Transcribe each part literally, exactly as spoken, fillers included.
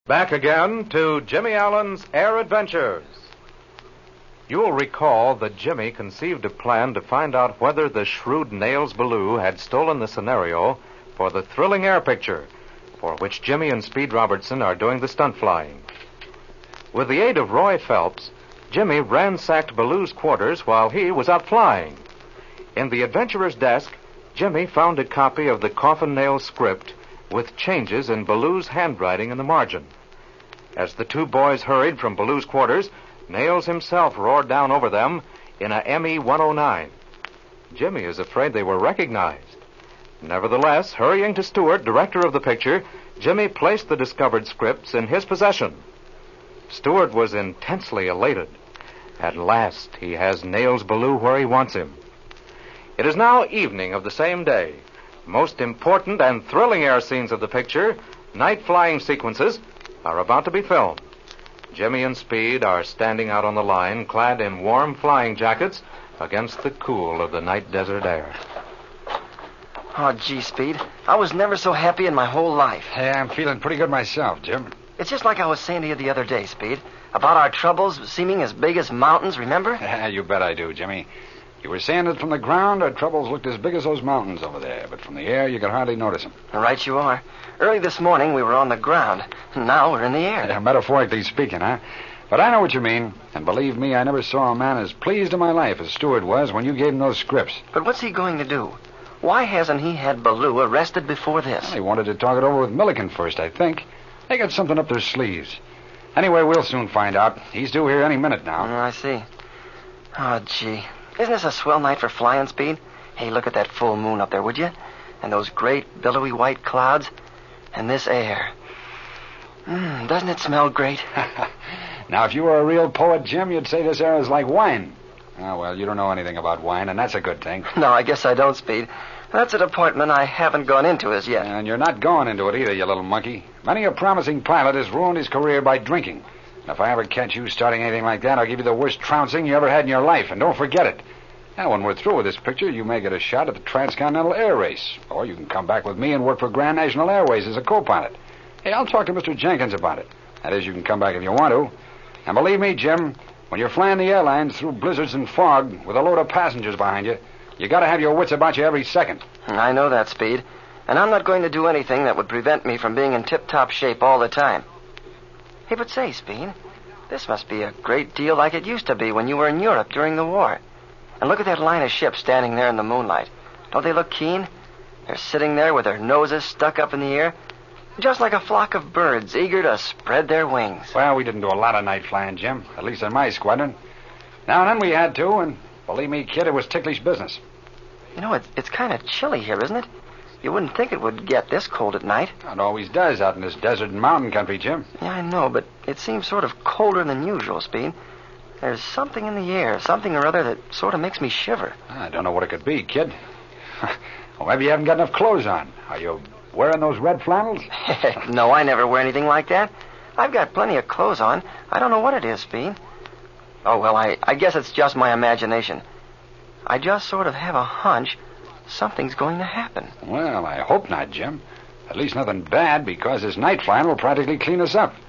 Back again to Jimmy Allen's Air Adventures. You will recall that Jimmy conceived a plan to find out whether the shrewd Nails Ballou had stolen the scenario for the thrilling air picture, for which Jimmy and Speed Robertson are doing the stunt flying. With the aid of Roy Phelps, Jimmy ransacked Ballou's quarters while he was out flying. In the adventurer's desk, Jimmy found a copy of the Coffin Nails script with changes in Ballou's handwriting in the margin. As the two boys hurried from Ballou's quarters, Nails himself roared down over them in a M E one oh nine. Jimmy is afraid they were recognized. Nevertheless, hurrying to Stewart, director of the picture, Jimmy placed the discovered scripts in his possession. Stewart was intensely elated. At last, he has Nails Ballou where he wants him. It is now evening of the same day. Most important and thrilling air scenes of the picture, night flying sequences, are about to be filmed. Jimmy and Speed are standing out on the line, clad in warm flying jackets, against the cool of the night desert air. Oh, gee, Speed, I was never so happy in my whole life. Hey, I'm feeling pretty good myself, Jim. It's just like I was saying to you the other day, Speed, about our troubles seeming as big as mountains, remember? You bet I do, Jimmy. You were saying that from the ground, our troubles looked as big as those mountains over there, but from the air, you could hardly notice them. Right you are. Early this morning, we were on the ground. Now we're in the air. Yeah, metaphorically speaking, huh? But I know what you mean. And believe me, I never saw a man as pleased in my life as Stewart was when you gave him those scripts. But what's he going to do? Why hasn't he had Ballou arrested before this? Well, he wanted to talk it over with Milliken first, I think. They got something up their sleeves. Anyway, we'll soon find out. He's due here any minute now. Oh, I see. Oh, gee. Isn't this a swell night for flying, Speed? Hey, look at that full moon up there, would you? And those great, billowy white clouds. And this air. Mm, doesn't it smell great? Now, if you were a real poet, Jim, you'd say this air is like wine. Oh, well, you don't know anything about wine, and that's a good thing. No, I guess I don't, Speed. That's a department I haven't gone into as yet. And you're not going into it either, you little monkey. Many a promising pilot has ruined his career by drinking. And if I ever catch you starting anything like that, I'll give you the worst trouncing you ever had in your life, and don't forget it. Now, when we're through with this picture, you may get a shot at the Transcontinental Air Race. Or you can come back with me and work for Grand National Airways as a co-pilot. Hey, I'll talk to Mister Jenkins about it. That is, you can come back if you want to. And believe me, Jim, when you're flying the airlines through blizzards and fog with a load of passengers behind you, you got to have your wits about you every second. I know that, Speed. And I'm not going to do anything that would prevent me from being in tip-top shape all the time. Hey, but say, Speed, this must be a great deal like it used to be when you were in Europe during the war. And look at that line of ships standing there in the moonlight. Don't they look keen? They're sitting there with their noses stuck up in the air, just like a flock of birds eager to spread their wings. Well, we didn't do a lot of night flying, Jim, at least in my squadron. Now and then we had to, and believe me, kid, it was ticklish business. You know, it's, it's kind of chilly here, isn't it? You wouldn't think it would get this cold at night. It always does out in this desert and mountain country, Jim. Yeah, I know, but it seems sort of colder than usual, Speed. There's something in the air, something or other that sort of makes me shiver. I don't know what it could be, kid. Well, maybe you haven't got enough clothes on. Are you wearing those red flannels? Heck, no, I never wear anything like that. I've got plenty of clothes on. I don't know what it is, Speed. Oh, well, I, I guess it's just my imagination. I just sort of have a hunch something's going to happen. Well, I hope not, Jim. At least nothing bad, because this night flying will practically clean us up.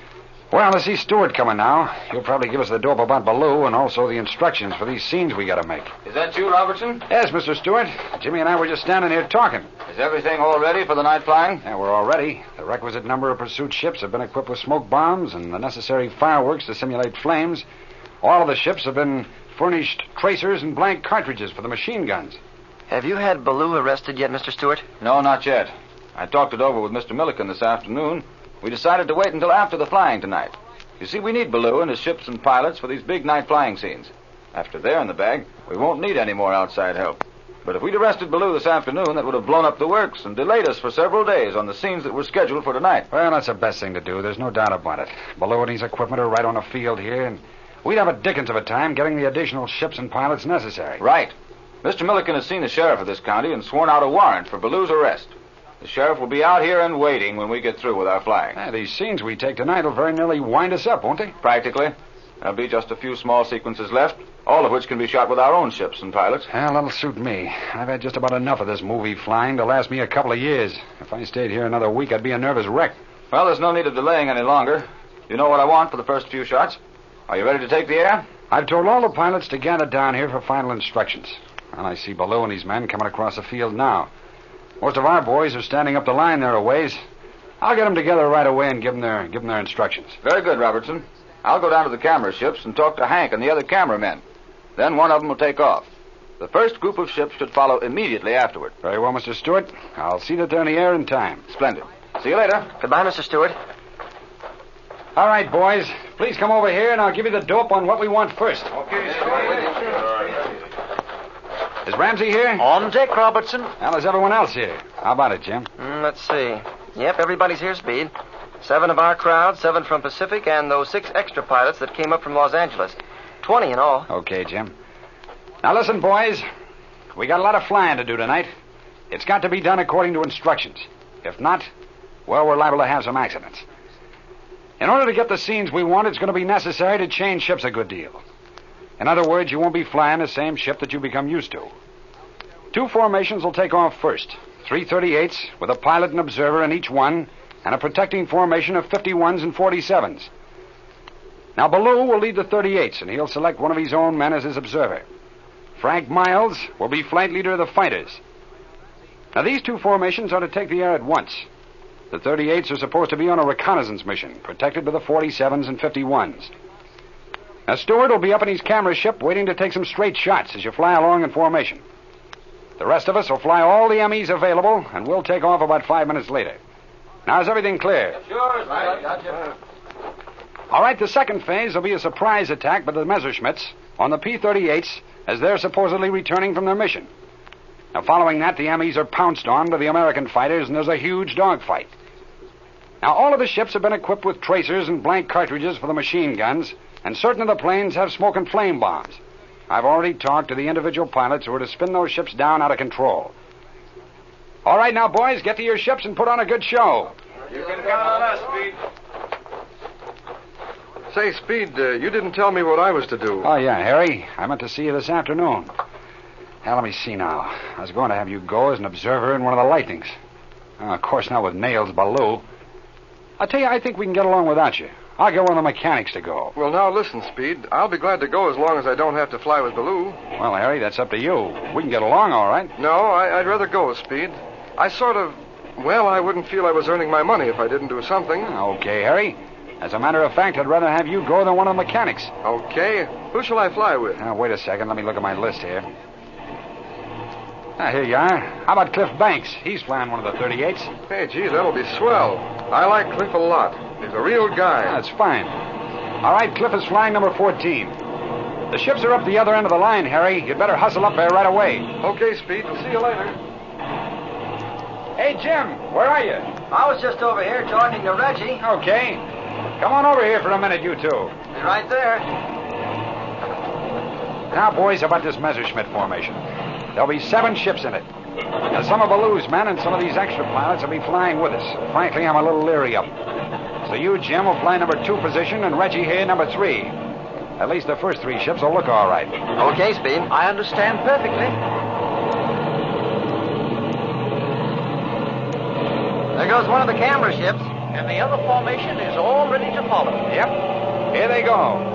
Well, I see Stewart coming now. He'll probably give us the dope about Ballou and also the instructions for these scenes we got to make. Is that you, Robertson? Yes, Mister Stewart. Jimmy and I were just standing here talking. Is everything all ready for the night flying? Yeah, we're all ready. The requisite number of pursuit ships have been equipped with smoke bombs and the necessary fireworks to simulate flames. All of the ships have been furnished tracers and blank cartridges for the machine guns. Have you had Ballou arrested yet, Mister Stewart? No, not yet. I talked it over with Mister Milliken this afternoon. We decided to wait until after the flying tonight. You see, we need Ballou and his ships and pilots for these big night flying scenes. After they're in the bag, we won't need any more outside help. But if we'd arrested Ballou this afternoon, that would have blown up the works and delayed us for several days on the scenes that were scheduled for tonight. Well, that's the best thing to do. There's no doubt about it. Ballou and his equipment are right on the field here, and we'd have a dickens of a time getting the additional ships and pilots necessary. Right. Mister Milliken has seen the sheriff of this county and sworn out a warrant for Ballou's arrest. The sheriff will be out here and waiting when we get through with our flying. Yeah, these scenes we take tonight will very nearly wind us up, won't they? Practically. There'll be just a few small sequences left, all of which can be shot with our own ships and pilots. Well, that'll suit me. I've had just about enough of this movie flying to last me a couple of years. If I stayed here another week, I'd be a nervous wreck. Well, there's no need of delaying any longer. You know what I want for the first few shots. Are you ready to take the air? I've told all the pilots to gather down here for final instructions. And I see Ballou and his men coming across the field now. Most of our boys are standing up the line there a ways. I'll get them together right away and give them their, give them their instructions. Very good, Robertson. I'll go down to the camera ships and talk to Hank and the other cameramen. Then one of them will take off. The first group of ships should follow immediately afterward. Very well, Mister Stewart. I'll see that they're in the air in time. Splendid. See you later. Goodbye, Mister Stewart. All right, boys. Please come over here, and I'll give you the dope on what we want first. Okay. Is Ramsey here? On deck, Robertson. Well, is everyone else here? How about it, Jim? Mm, let's see. Yep, everybody's here, Speed. Seven of our crowd, seven from Pacific, and those six extra pilots that came up from Los Angeles. Twenty in all. Okay, Jim. Now, listen, boys. We got a lot of flying to do tonight. It's got to be done according to instructions. If not, well, we're liable to have some accidents. In order to get the scenes we want, it's going to be necessary to change ships a good deal. In other words, you won't be flying the same ship that you become used to. Two formations will take off first. Three thirty-eights with a pilot and observer in each one, and a protecting formation of fifty-ones and forty-sevens. Now, Ballou will lead the thirty-eights, and he'll select one of his own men as his observer. Frank Miles will be flight leader of the fighters. Now, these two formations are to take the air at once. The thirty-eights are supposed to be on a reconnaissance mission, protected by the forty-sevens and fifty-ones. Now, Stewart will be up in his camera ship waiting to take some straight shots as you fly along in formation. The rest of us will fly all the M Es available, and we'll take off about five minutes later. Now, is everything clear? Sure, right. Gotcha. All right, the second phase will be a surprise attack by the Messerschmitts on the P thirty-eights as they're supposedly returning from their mission. Now, following that, the M Es are pounced on by the American fighters, and there's a huge dogfight. Now, all of the ships have been equipped with tracers and blank cartridges for the machine guns, and certain of the planes have smoke and flame bombs. I've already talked to the individual pilots who are to spin those ships down out of control. All right, now, boys, get to your ships and put on a good show. You can count on us, Speed. Say, Speed, uh, you didn't tell me what I was to do. Oh, yeah, Harry. I meant to see you this afternoon. Now, let me see now. I was going to have you go as an observer in one of the Lightnings. Uh, of course, not with Nails Ballou. I'll tell you, I think we can get along without you. I'll get one of the mechanics to go. Well, now, listen, Speed. I'll be glad to go as long as I don't have to fly with Ballou. Well, Harry, that's up to you. We can get along all right. No, I, I'd rather go with Speed. I sort of... Well, I wouldn't feel I was earning my money if I didn't do something. Okay, Harry. As a matter of fact, I'd rather have you go than one of the mechanics. Okay. Who shall I fly with? Now, wait a second. Let me look at my list here. Ah, here you are. How about Cliff Banks? He's flying one of the thirty-eights. Hey, gee, that'll be swell. I like Cliff a lot. He's a real guy. That's fine. All right, Cliff is flying number fourteen. The ships are up the other end of the line, Harry. You'd better hustle up there right away. Okay, Speed. We'll see you later. Hey, Jim, where are you? I was just over here talking to Reggie. Okay. Come on over here for a minute, you two. Be right there. Now, boys, how about this Messerschmitt formation? There'll be seven ships in it. Now, some of Ballou's men and some of these extra pilots will be flying with us. Frankly, I'm a little leery of them. So you, Jim, will fly number two position, and Reggie here number three. At least the first three ships will look all right. Okay, Speed. I understand perfectly. There goes one of the camera ships. And the other formation is all ready to follow. Yep. Here they go.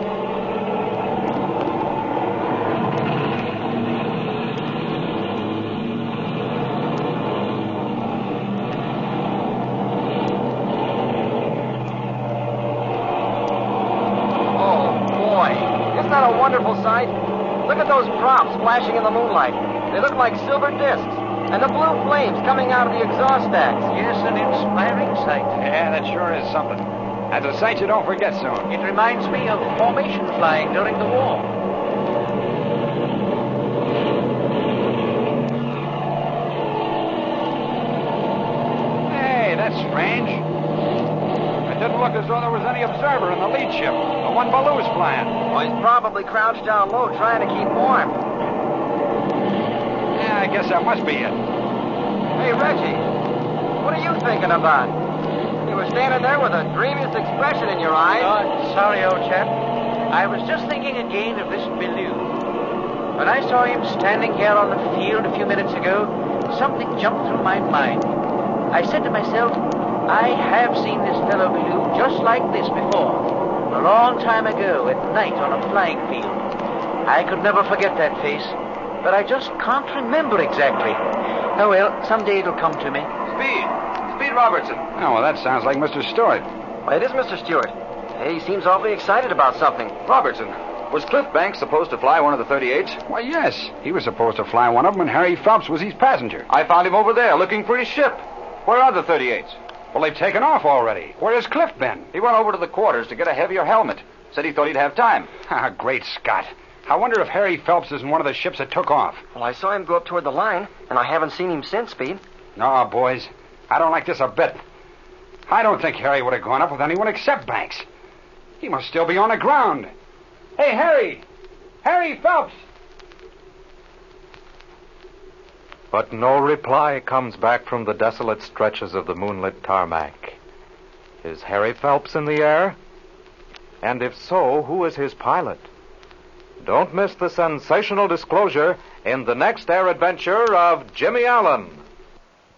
Wonderful sight. Look at those props flashing in the moonlight. They look like silver discs. And the blue flames coming out of the exhaust stacks. Yes, an inspiring sight. Yeah, that sure is something. That's a sight you don't forget soon. It reminds me of formation flying during the war. Hey, that's strange. It didn't look as though there was any observer in the lead ship, the one Ballou's flying. Well, he's probably crouched down low trying to keep warm. Yeah, I guess that must be it. Hey, Reggie, what are you thinking about? You were standing there with the dreamiest expression in your eyes. Oh, sorry, old chap. I was just thinking again of this Ballou. When I saw him standing here on the field a few minutes ago, something jumped through my mind. I said to myself, I have seen this fellow Baloo just like this before. A long time ago, at night on a flying field. I could never forget that face, but I just can't remember exactly. Oh, well, someday it'll come to me. Speed! Speed Robertson. Oh, well, that sounds like Mister Stewart. Why, it is Mister Stewart. He seems awfully excited about something. Robertson, was Cliff Banks supposed to fly one of the thirty-eights? Why, yes. He was supposed to fly one of them, and Harry Phelps was his passenger. I found him over there looking for his ship. Where are the thirty-eights? Well, they've taken off already. Where has Cliff been? He went over to the quarters to get a heavier helmet. Said he thought he'd have time. Ah, great Scott. I wonder if Harry Phelps is in one of the ships that took off. Well, I saw him go up toward the line, and I haven't seen him since, Speed. No, boys. I don't like this a bit. I don't think Harry would have gone up with anyone except Banks. He must still be on the ground. Hey, Harry! Harry Phelps! But no reply comes back from the desolate stretches of the moonlit tarmac. Is Harry Phelps in the air? And if so, who is his pilot? Don't miss the sensational disclosure in the next air adventure of Jimmy Allen.